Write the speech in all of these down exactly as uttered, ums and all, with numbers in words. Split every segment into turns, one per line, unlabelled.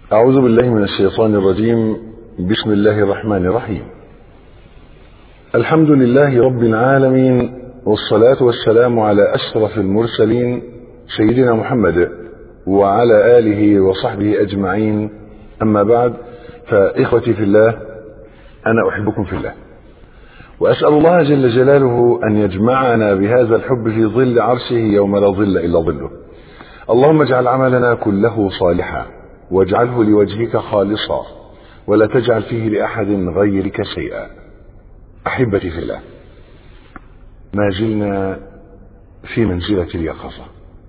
أعوذ بالله من الشيطان الرجيم. بسم الله الرحمن الرحيم. الحمد لله رب العالمين، والصلاة والسلام على أشرف المرسلين سيدنا محمد وعلى آله وصحبه أجمعين. أما بعد، فإخوتي في الله، أنا أحبكم في الله، وأسأل الله جل جلاله أن يجمعنا بهذا الحب في ظل عرشه يوم لا ظل إلا ظله. اللهم اجعل عملنا كله صالحا، واجعله لوجهك خالصا، ولا تجعل فيه لأحد غيرك شيئا. أحبتي في الله، ما زلنا في منزلة اليقظة،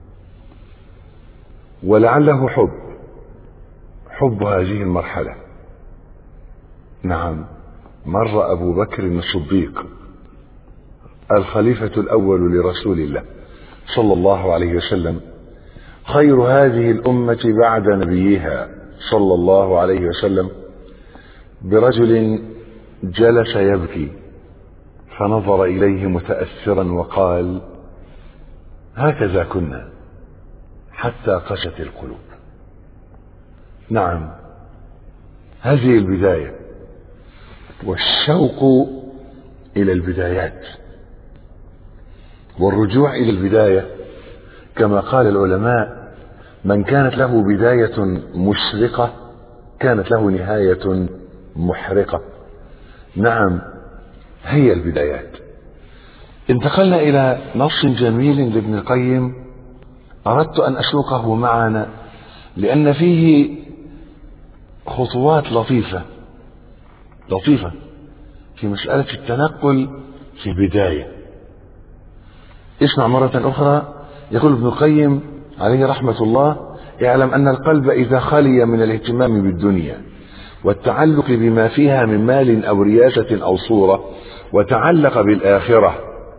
ولعله حب حب هذه المرحلة. نعم، مر أبو بكر الصديق الخليفة الأول لرسول الله صلى الله عليه وسلم، خير هذه الأمة بعد نبيها صلى الله عليه وسلم، برجل جلس يبكي، فنظر إليه متأثرا وقال: هكذا كنا حتى قست القلوب. نعم، هذه البداية، والشوق إلى البدايات والرجوع إلى البداية، كما قال العلماء: من كانت له بداية مشرقة كانت له نهاية محرقة. نعم، هي البدايات. انتقلنا إلى نص جميل لابن القيم، أردت أن أسوقه معنا لأن فيه خطوات لطيفة لطيفة في مسألة التنقل في البداية. اسمع مرة أخرى. يقول ابن القيم عليه رحمة الله: اعلم أن القلب إذا خلي من الاهتمام بالدنيا والتعلق بما فيها من مال أو رياسة أو صورة، وتعلق بالآخرة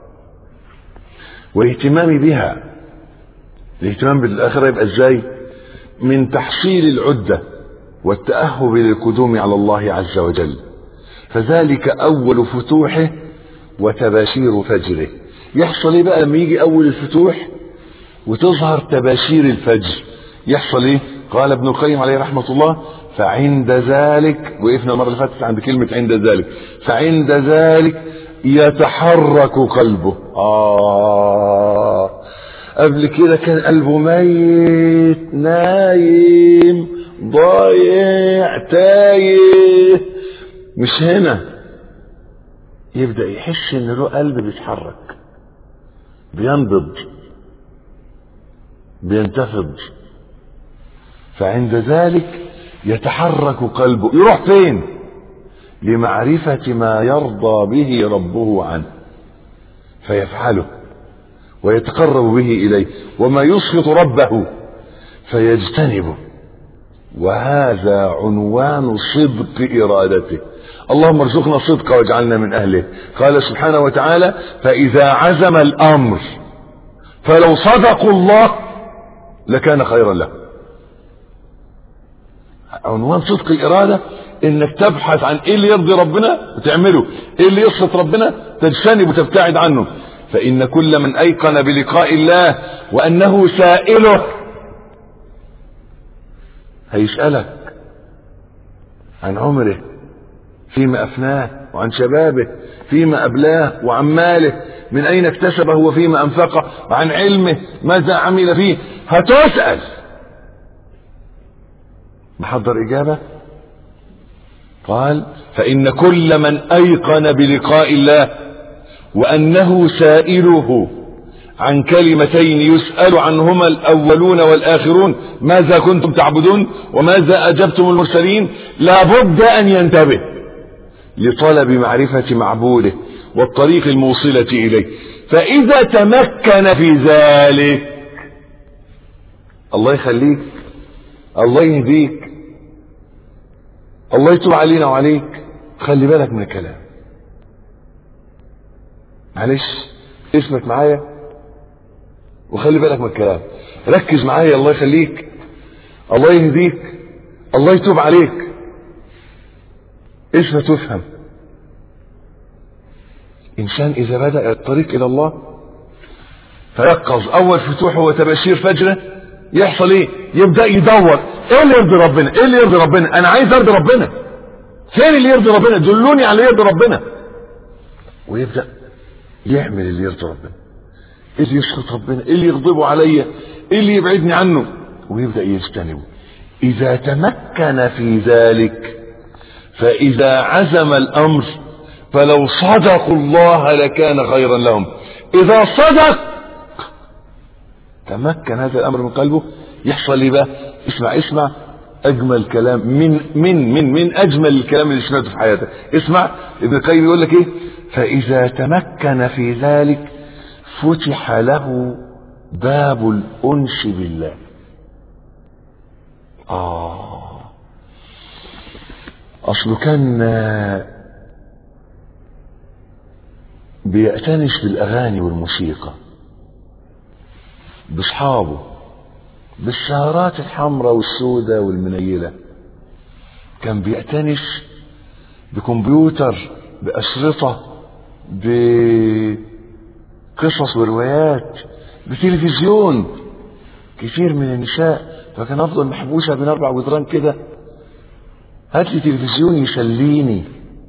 والاهتمام بها. الاهتمام بالآخرة يبقى ازاي؟ من تحصيل العدة والتأهب للقدوم على الله عز وجل، فذلك أول فتوحه وتباشير فجره. يحصل ايه بقى لما يجي أول الفتوح وتظهر تباشير الفجر؟ يحصل ايه؟ قال ابن القيم عليه رحمة الله: فعند ذلك، وقفنا المرة اللي فاتت عند كلمة عند ذلك، فعند ذلك يتحرك قلبه. آه قبل كده كان قلبه ميت، نايم، ضايع، تايه. مش هنا. يبدأ يحس ان له قلب بيتحرك، بينبض، بينتفض. فعند ذلك يتحرك قلبه. يروح فين؟ لمعرفة ما يرضى به ربه عنه فيفعله ويتقرب به إليه، وما يسخط ربه فيجتنبه. وهذا عنوان صدق إرادته. اللهم ارزقنا الصدق واجعلنا من أهله. قال سبحانه وتعالى: فإذا عزم الأمر فلو صدقوا الله لكان خيرا له. عنوان صدق الإرادة انك تبحث عن ايه اللي يرضي ربنا وتعمله، ايه اللي يسخط ربنا تجتنب وتبتعد عنه. فإن كل من أيقن بلقاء الله وأنه سائله هيسألك عن عمره فيما أفناه، وعن شبابه فيما أبلاه، وعن ماله من أين اكتسبه وفيما أنفقه، وعن علمه ماذا عمل فيه. هتسأل. محضر إجابة. قال: فإن كل من أيقن بلقاء الله وأنه سائله عن كلمتين يسأل عنهما الأولون والآخرون: ماذا كنتم تعبدون وماذا أجبتم المرسلين، لابد أن ينتبه لطلب معرفة معبوده والطريق الموصلة إليه. فإذا تمكن في ذلك، الله يخليك، الله يهديك، الله يتوب علينا وعليك. خلي بالك من الكلام، معلش اثبت معايا وخلي بالك من الكلام. ركز معايا، الله يخليك، الله يهديك، الله يتوب عليك. اثبت وافهم. انسان اذا بدأ الطريق الى الله فيقظ، اول فتوح هو تباشير فجره، يحصل ايه؟ يبدأ يدور ايه اللي يرضي ربنا، ايه اللي يرضي ربنا، انا عايز ارضي ربنا، فين اللي يرضي ربنا، دلوني على اللي يرضي ربنا. ويبدأ يعمل اللي يرضي ربنا، ايه اللي يسخط ربنا، ايه اللي يغضبه عليا، ايه اللي يبعدني عنه، ويبدأ يجتنبه. اذا تمكن في ذلك، فاذا عزم الامر، فلو صدقوا الله لكان خيرا لهم. اذا صدق تمكن هذا الامر من قلبه، يحصل لي بقى، اسمع اسمع اجمل كلام من من من من اجمل الكلام اللي سمعته في حياتك. اسمع ابن القيم يقول لك ايه؟ فاذا تمكن في ذلك فتح له باب الانس بالله. اه اصله كان بيأتنس بالاغاني والموسيقى، باصحابه، بالسهرات الحمراء والسوداء والمنيلة، كان بيأتنس بكمبيوتر، بأشرطة، بقصص وروايات، بتلفزيون. كثير من النساء فكان افضل محبوسة بين اربع جدران كده، هات لي تلفزيون يسليني.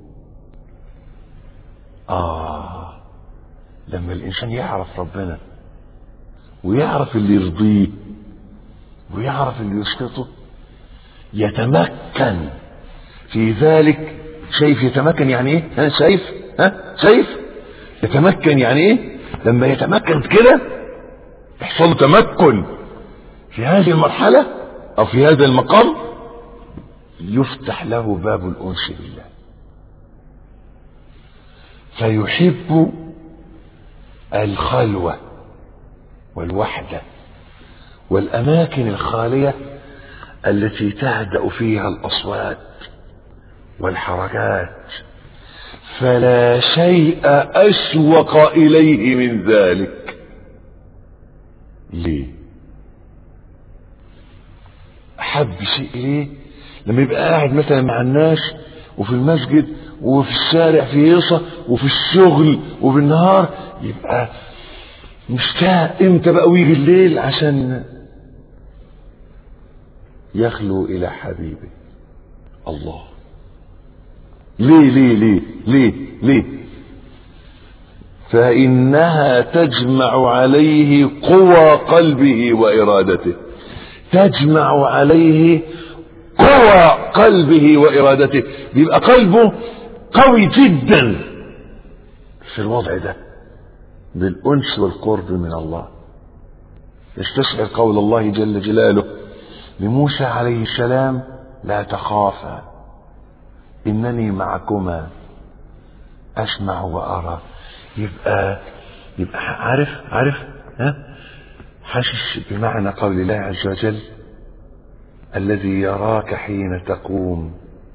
اه لما الانسان يعرف ربنا ويعرف اللي يرضيه ويعرف اللي يسقطه، يتمكن في ذلك. شايف يتمكن يعني ايه؟ ها شايف؟ ها شايف يتمكن يعني ايه؟ لما يتمكن كده يحصل تمكن في هذه المرحلة او في هذا المقام، يفتح له باب الانس بالله، فيحب الخلوة والوحدة والأماكن الخالية التي تهدأ فيها الأصوات والحركات، فلا شيء أشوق إليه من ذلك. ليه؟ أحب شيء إليه لما يبقى قاعد مثلا مع الناس وفي المسجد وفي الشارع في هيصة وفي الشغل وبالنهار، يبقى مشتاق امتى بقى ويجي الليل عشان يخلو الى حبيبه الله. ليه ليه ليه ليه ليه؟ فإنها تجمع عليه قوى قلبه وإرادته، تجمع عليه قوى قلبه وإرادته، بيبقى قلبه قوي جدا في الوضع ده بالأنس والقرب من الله. يستشعر قول الله جل جلاله لموسى عليه السلام: لا تخافا إنني معكما أسمع وأرى. يبقى يبقى عارف عارف ها حاسس بمعنى قول الله عز وجل: الذي يراك حين تقوم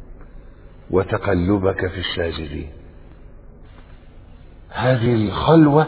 وتقلبك في الساجدين. هذه الخلوة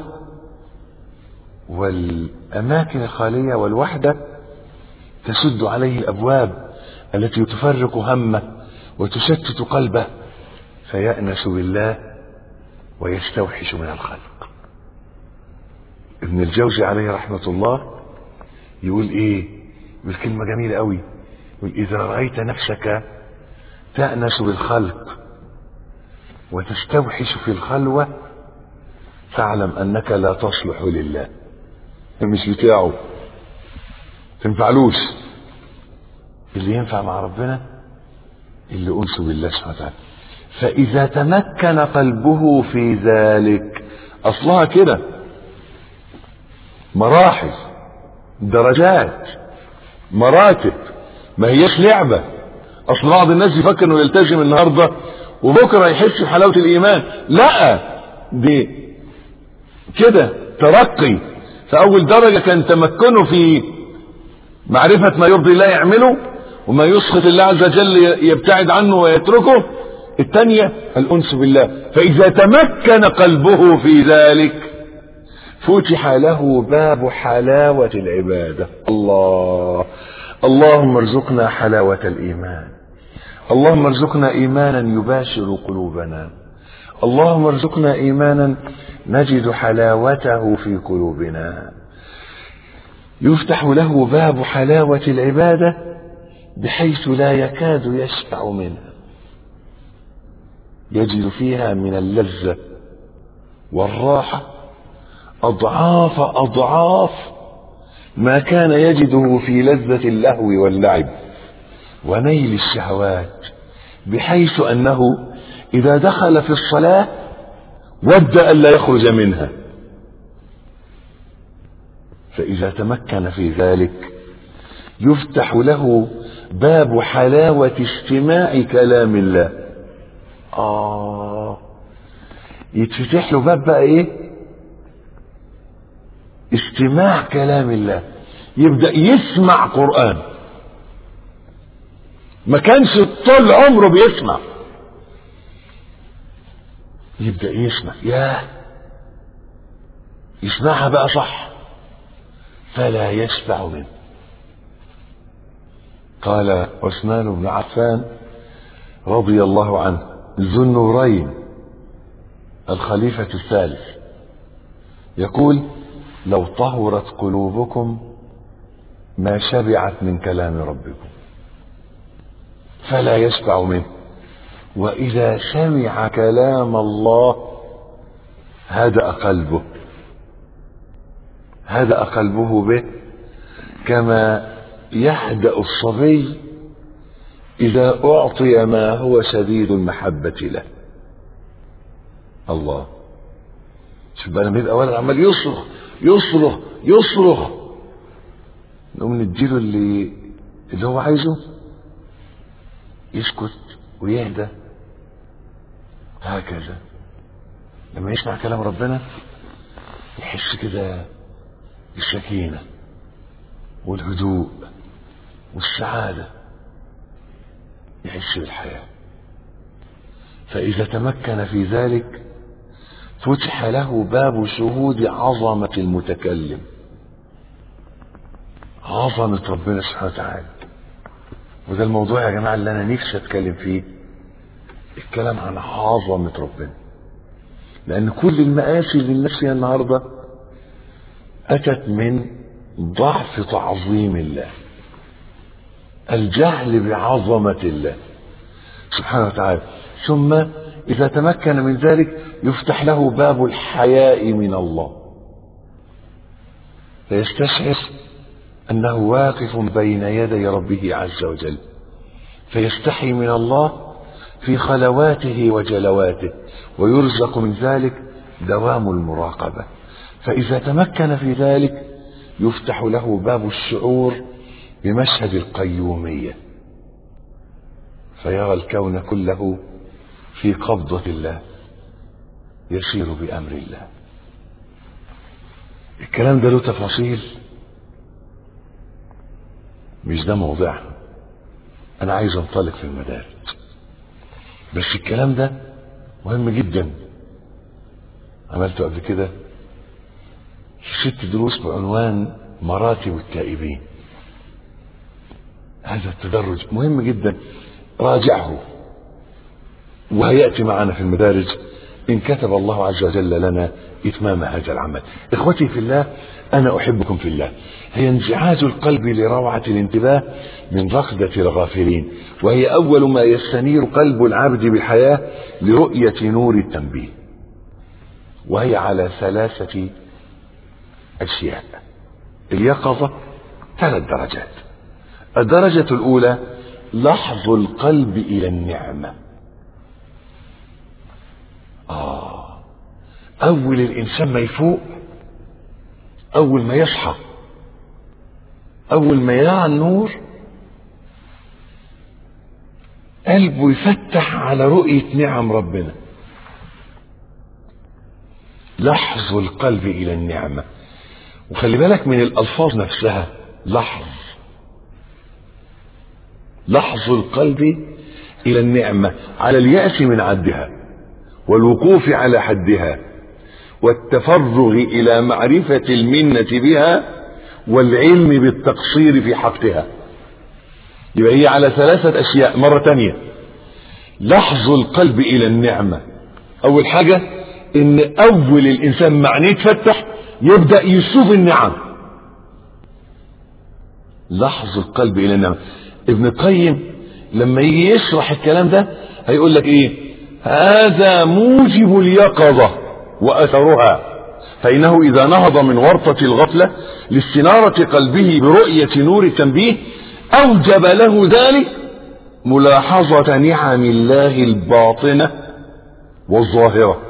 والأماكن الخالية والوحدة تسد عليه الأبواب التي تفرق همه وتشتت قلبه، فيأنس بالله ويستوحش من الخلق. ابن الجوزي عليه رحمة الله يقول ايه؟ يقول كلمة جميلة قوي، يقول: إذا رأيت نفسك تأنس بالخلق وتستوحش في الخلوة فاعلم أنك لا تصلح لله، مش بتاعه، تنفعلوش. اللي ينفع مع ربنا اللي أنسوا بالله سبحانه وتعالى. فإذا تمكن قلبه في ذلك، أصلها كده مراحل، درجات، مراتب، ما هيش لعبة. أصل بعض الناس يفكر إنه يلتزم النهاردة وبكرة يحس بحلاوة الإيمان. لا، دي كده ترقي. فأول درجة كان تمكنه في معرفة ما يرضي الله يعمله وما يسخط الله عز وجل يبتعد عنه ويتركه. الثانية الأنس بالله. فإذا تمكن قلبه في ذلك فتح له باب حلاوة العبادة. الله اللهم ارزقنا حلاوة الإيمان، اللهم ارزقنا إيمانا يباشر قلوبنا، اللهم ارزقنا إيمانا نجد حلاوته في قلوبنا. يفتح له باب حلاوة العبادة بحيث لا يكاد يشبع منها، يجد فيها من اللذة والراحة أضعاف أضعاف ما كان يجده في لذة اللهو واللعب ونيل الشهوات، بحيث أنه إذا دخل في الصلاة ود أن لا يخرج منها. فإذا تمكن في ذلك يفتح له باب حلاوة استماع كلام الله. آه يتفتح له باب بقى إيه؟ استماع كلام الله، يبدأ يسمع قرآن. ما كانش طول عمره بيسمع، يبدأ يسمع، ياه يسمعها بقى صح، فلا يشبع منه. قال عثمان بن عفان رضي الله عنه ذو النورين الخليفة الثالث يقول: لو طهرت قلوبكم ما شبعت من كلام ربكم، فلا يشبع منه. وإذا سمع كلام الله هدأ قلبه، هدأ قلبه به كما يهدأ الصبي إذا أعطي ما هو شديد المحبة له. الله، شوف بقى لما يبقى ولد عمال يصرخ يصرخ يصرخ، نقوم نديله اللي اللي هو عايزه، يسكت ويهدى. هكذا لما يسمع كلام ربنا يحس كده بالسكينة والهدوء والسعادة، يحس بالحياة. فإذا تمكن في ذلك فتح له باب شهود عظمة المتكلم، عظمة ربنا سبحانه وتعالى. وده الموضوع يا جماعة اللي أنا نفسي أتكلم فيه، الكلام عن عظمة ربنا. لأن كل المآسي اللي الناس فيها النهاردة أتت من ضعف تعظيم الله، الجهل بعظمة الله سبحانه وتعالى. ثم إذا تمكن من ذلك يفتح له باب الحياء من الله، فيستشعر أنه واقف بين يدي ربه عز وجل، فيستحي من الله في خلواته وجلواته، ويرزق من ذلك دوام المراقبة. فإذا تمكن في ذلك يفتح له باب الشعور بمشهد القيومية، فيرى الكون كله في قبضة الله يسير بأمر الله. الكلام ده له تفاصيل، مش ده موضوعها. أنا عايز أنطلق في المدارج، بس الكلام ده مهم جدا. عملته قبل كده في ست دروس بعنوان مراتب التائبين. هذا التدرج مهم جدا، راجعه وهيأتي معنا في المدارج إن كتب الله عز وجل لنا إتمام هذا العمل. إخوتي في الله، أنا أحبكم في الله. هي انزعاج القلب لروعة الانتباه من رقدة الغافلين، وهي أول ما يستنير قلب العبد بالحياة لرؤية نور التنبيه. وهي على ثلاثة أشياء. اليقظة ثلاث درجات. الدرجة الأولى لحظ القلب إلى النعمة. آه أول الإنسان ما يفوق، أول ما يصحى، أول ما يرى النور، قلبه يفتح على رؤية نعم ربنا. لحظ القلب إلى النعمة. وخلي بالك من الألفاظ نفسها، لحظ لحظ القلب إلى النعمة، على اليأس من عدها والوقوف على حدها والتفرغ إلى معرفة المنة بها والعلم بالتقصير في حقها. يبقى هي على ثلاثة أشياء. مرة تانية، لحظ القلب إلى النعمة. أول حاجة إن أول الإنسان معنيه يتفتح يبدأ يشوف النعم، لحظ القلب الى النعمة. ابن القيم لما يجي يشرح الكلام ده هيقول لك ايه؟ هذا موجب اليقظة واثرها، فانه اذا نهض من ورطة الغفلة لاستنارة قلبه برؤية نور التنبيه اوجب له ذلك ملاحظة نعم الله الباطنة والظاهرة،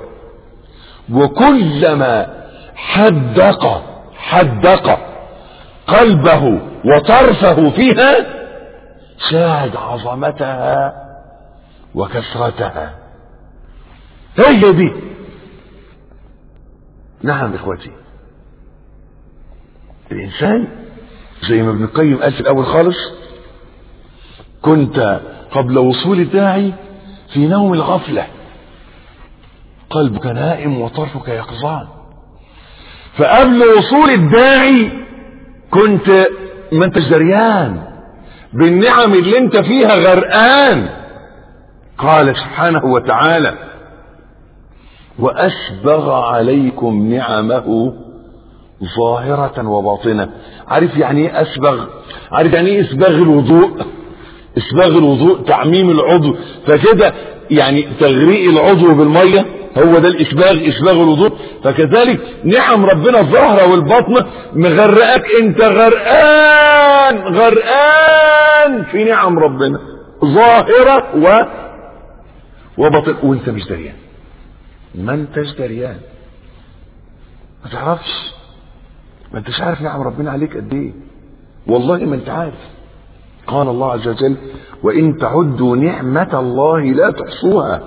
وكلما حدق حدق قلبه وطرفه فيها شاهد عظمتها وكثرتها. هي دي. نعم اخوتي، الانسان زي ما ابن القيم قال في الاول خالص: كنت قبل وصول الداعي في نوم الغفلة، قلبك نائم وطرفك يقظان. فقبل وصول الداعي كنت ما انتش دريان بالنعم اللي انت فيها، غرقان. قال سبحانه وتعالى: وأسبغ عليكم نعمه ظاهرة وباطنة. عارف يعني ايه أسبغ؟ عارف يعني ايه إسباغ الوضوء؟ إسباغ الوضوء تعميم العضو، فكده يعني تغريق العضو بالمية، هو ده الإسباغ، إسباغ الوضوء. فكذلك نعم ربنا الظاهرة والباطنة مغرقك، انت غرقان غرقان في نعم ربنا ظاهرة و وباطنة، وانت مش دريان. ما انتش دريان، ما تعرفش، ما انتش عارف نعم ربنا عليك قد ايه. والله ما انت عارف. قال الله عز وجل: وإن تعدوا نعمة الله لا تحصوها.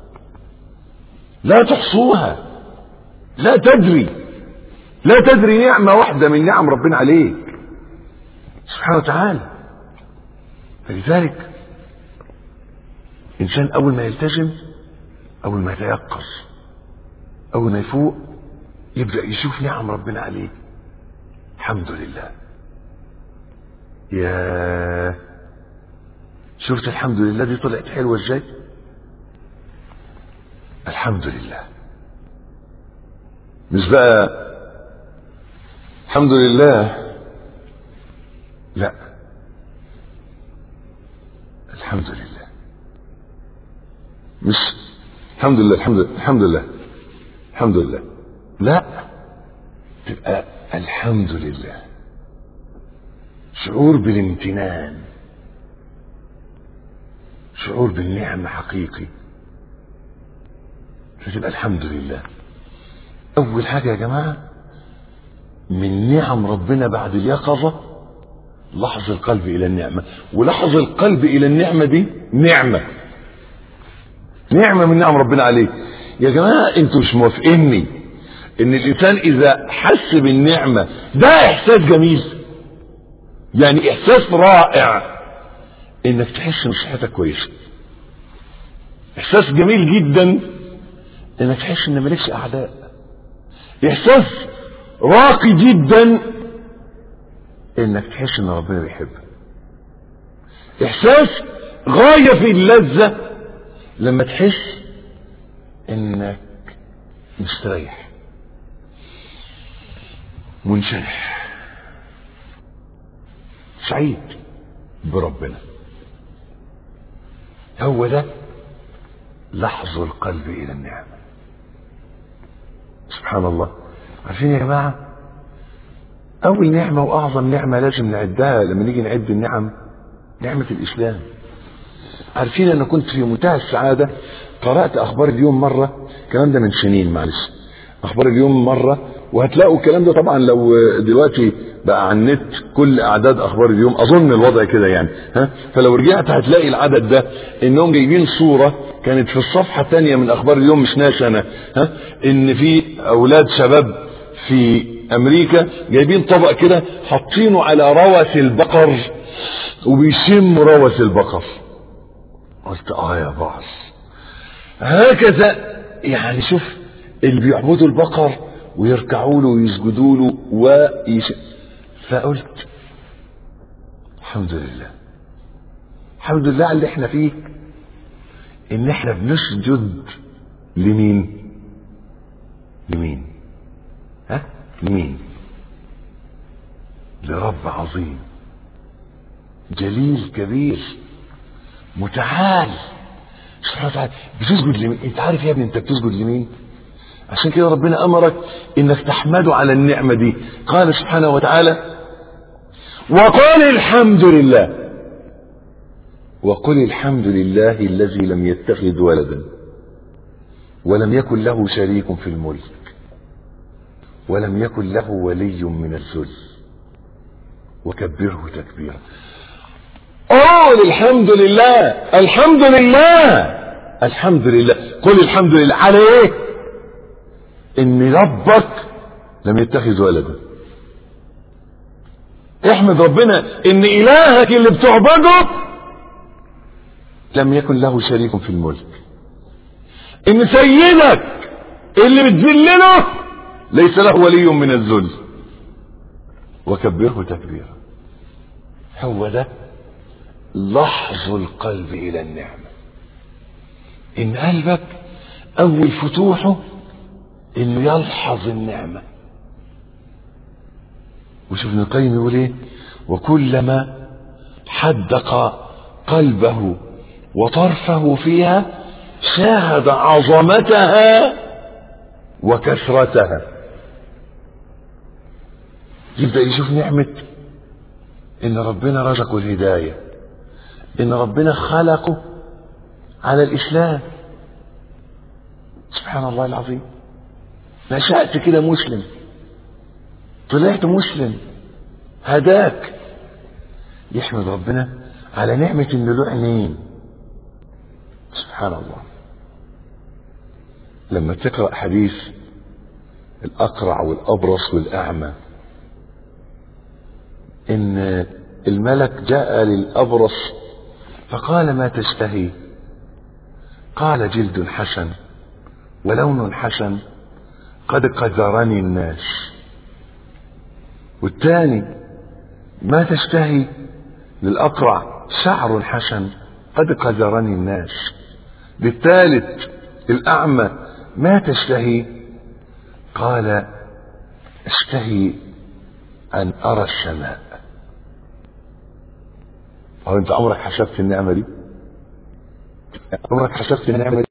لا تحصوها، لا تدري لا تدري نعمة واحدة من نعم ربنا عليك سبحانه وتعالى. فلذلك إنسان أول ما يلتزم، أول ما يتيقظ، أول ما يفوق، يبدأ يشوف نعم ربنا عليه. الحمد لله. يا شفت الحمد لله دي طلعت حلوة ازاي؟ الحمد لله. مش بقى الحمد لله، لا، الحمد لله. مش الحمد لله الحمد لله الحمد لله الحمد لله، لا، تبقى الحمد لله. شعور بالامتنان، شعور بالنعمة حقيقي، فتبقى الحمد لله. أول حاجة يا جماعة من نعم ربنا بعد اليقظة لحظ القلب إلى النعمة. ولحظ القلب إلى النعمة دي نعمة، نعمة من نعم ربنا عليه. يا جماعة انتوا مش موافقيني ان الإنسان إذا حس بالنعمة ده إحساس جميل؟ يعني إحساس رائع انك تحس ان صحتك كويسة. إحساس جميل جدا انك تحس ان مالكش أعداء. إحساس راقي جدا انك تحس ان ربنا بيحبك. إحساس غاية في اللذة لما تحس انك مستريح منشرح سعيد بربنا. هو ده لحظ القلب الى النعمة. سبحان الله. عارفين يا جماعة اول نعمة واعظم نعمة لازم نعدها لما نيجي نعد النعم نعمة الاسلام. عارفين انا كنت في منتهى السعادة قرأت اخبار اليوم مرة، الكلام ده من سنين معلش، اخبار اليوم مرة، وهتلاقوا الكلام ده طبعا لو دلوقتي بقى على النت كل اعداد اخبار اليوم، اظن الوضع كده يعني، ها، فلو رجعت هتلاقي العدد ده انهم جايبين صورة كانت في الصفحة الثانية من اخبار اليوم، مش ناس انا، ها، ان في اولاد شباب في امريكا جايبين طبق كده حاطينه على روث البقر وبيشموا روث البقر. قلت اه يا بعض هكذا يعني. شوف اللي بيعبدوا البقر ويركعوا له ويسجدوا له ويش... فقلت الحمد لله، الحمد لله على اللي احنا فيه، ان احنا بنسجد لمين؟ لمين؟ ها؟ لمين؟ لرب عظيم جليل كبير متعال سبحانه وتعالى. بتسجد لمين؟ انت عارف يا ابني انت بتسجد لمين؟ عشان كده ربنا امرك انك تحمده على النعمة دي. قال سبحانه وتعالى وقل الحمد لله وقل الحمد لله الذي لم يتخذ ولدا ولم يكن له شريك في الملك ولم يكن له ولي من الذل وكبره تكبيرا. قل الحمد لله الحمد لله الحمد لله. قل الحمد لله على ايه؟ ان ربك لم يتخذ ولدا. احمد ربنا ان الهك اللي بتعبده لم يكن له شريك في الملك، ان سيدك اللي بتذلله ليس له ولي من الذل وكبره تكبيرا. هو ده لحظ القلب الى النعمة، ان قلبك اول فتوحه انه يلحظ النعمة. وشوف ابن القيم يقول ايه؟ وكلما حدق قلبه وطرفه فيها شاهد عظمتها وكثرتها. يبدأ يشوف نعمة ان ربنا رزقه الهداية، ان ربنا خلقه على الاسلام. سبحان الله العظيم، نشأت كده مسلم، طلعت مسلم، هداك. يحمد ربنا على نعمة انه له عينين. سبحان الله. لما تقرأ حديث الأقرع والأبرص والأعمى، إن الملك جاء للأبرص فقال ما تشتهي؟ قال جلد حسن ولون حسن قد قذرني الناس. والثاني ما تشتهي؟ للأقرع شعر حسن قد قذرني الناس. للثالث الأعمى ما تشتهي؟ قال اشتهي أن أرى السماء. أو أنت عمرك حسبت النعمة دي؟ عمرك حسبت النعمة دي؟